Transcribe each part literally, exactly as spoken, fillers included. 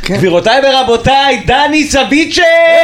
גבירותיי ורבותיי, דני סביצ'ה!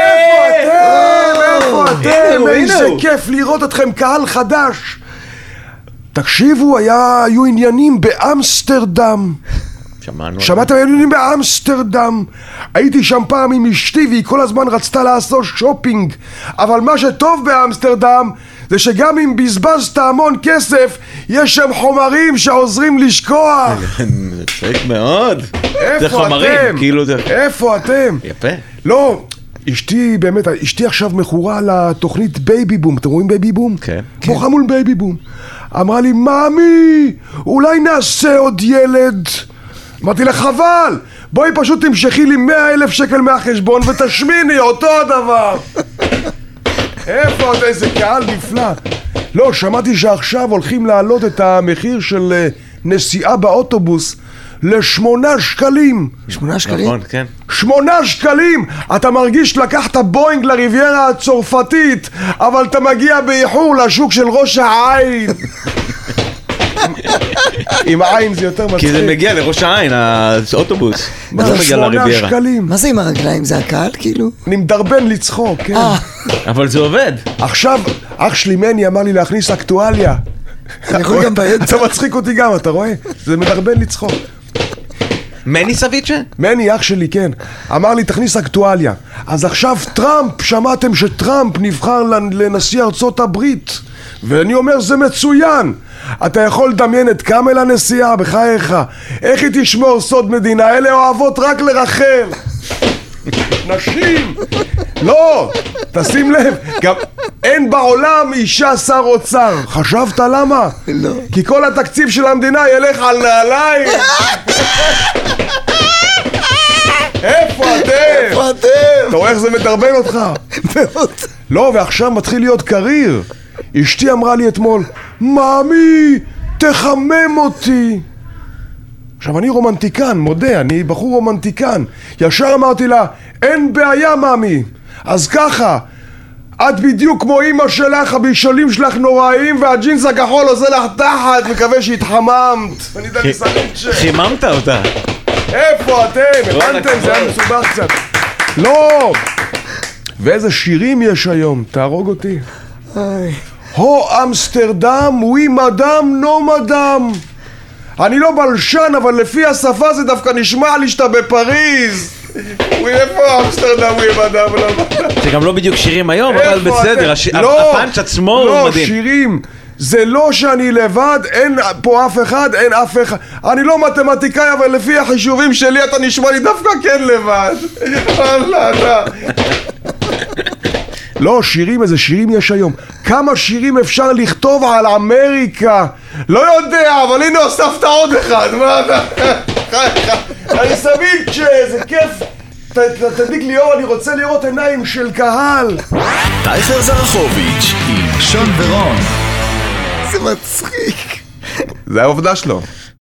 איפה אתם? איפה אתם? איזה כיף לראות אתכם, קהל חדש. תקשיבו, היו עניינים באמסטרדם. שמענו. שמעתם עניינים באמסטרדם? הייתי שם פעם עם אשתי והיא כל הזמן רצתה לעשות שופינג. אבל מה שטוב באמסטרדם זה שגם אם בזבזת המון כסף, יש שם חומרים שעוזרים לשכוח. זה צחיק מאוד. איפה אתם? איפה אתם? יפה. לא, אשתי באמת, אשתי עכשיו מכורה לתוכנית בייבי בום. אתם רואים בייבי בום? כן. בוכה מול בייבי בום. אמרה לי, מאמי, אולי נעשה עוד ילד. אמרתי לה, חבל, בואי פשוט תמשכי לי מאה אלף שקל מהחשבון ותשמיני אותו הדבר. איפה עוד איזה קהל נפלא. לא, שמעתי שעכשיו הולכים להעלות את המחיר של נסיעה באוטובוס לשמונה שקלים. שמונה שקלים? נכון, כן. שמונה שקלים! אתה מרגיש לקחת בוינג לריביירה הצרפתית, אבל אתה מגיע באיחור לשוק של ראש העין. עם העין זה יותר מצחיק. כי זה מגיע לראש העין, האוטובוס. מה זה שמונה שקלים? מה זה עם הרגליים? זה הקהל כאילו? אני מדרבן לצחוק, כן. אבל זה עובד. עכשיו, אח שלי מני אמר לי להכניס אקטואליה. אני יכול גם באמצע. אתה מצחיק אותי גם, אתה רואה? זה מדרבן לצחוק. מני סביצ'ה? מני, אח שלי, כן. אמר לי, תכניס אקטואליה. אז עכשיו טראמפ, שמעתם שטראמפ נבחר לנשיא ארצות הברית. ואני אומר, זה מצוין. אתה יכול לדמיין את קאמל הנשיאה, בחייך. איך היא תשמור סוד מדינה? אלה אוהבות רק לרחל. נשים. לא, תשים לב, גם אין בעולם אישה שר אוצר. חשבת למה? לא. כי כל התקציב של המדינה ילך על נעליים. איפה אתם? איפה אתם? אתה רואה איך זה מדרבן אותך? מאוד. לא, ועכשיו מתחיל להיות קריר. אשתי אמרה לי אתמול, מאמי, תחמם אותי. עכשיו אני רומנטיקן, מודה, אני בחור רומנטיקן. ישר אמרתי לה, אין בעיה מאמי. אז ככה, את בדיוק כמו אמא שלך, הבישולים שלך נוראים והג'ינס הכחול עושה לך תחת, מקווה שהתחממת. חיממת אותה. איפה אתם? הבנתם? זה היה מסובך קצת. לא! ואיזה שירים יש היום, תהרוג אותי. הו אמסטרדם, ווי מדאם, נו מדאם. אני לא בלשן, אבל לפי השפה זה דווקא נשמע לי שאתה בפריז. ווי איפה אמסטרדם, ווי מדאם, לא מדאם. זה גם לא בדיוק שירים היום, אבל בסדר, הפאנץ' עצמו הוא מדהים. לא, שירים. זה לא שאני לבד, אין פה אף אחד, אין אף אחד. אני לא מתמטיקאי, אבל לפי החישובים שלי אתה נשמע לי דווקא כן לבד. לא, שירים, איזה שירים יש היום. כמה שירים אפשר לכתוב על אמריקה? לא יודע, אבל הנה הוספת עוד אחד. מה אתה? אני סביצ'ה, זה כיף. תדליק לי אור, אני רוצה לראות עיניים של קהל. טייכר זרחוביץ' עם שון ורון. זה מצחיק. זה העובדה שלו.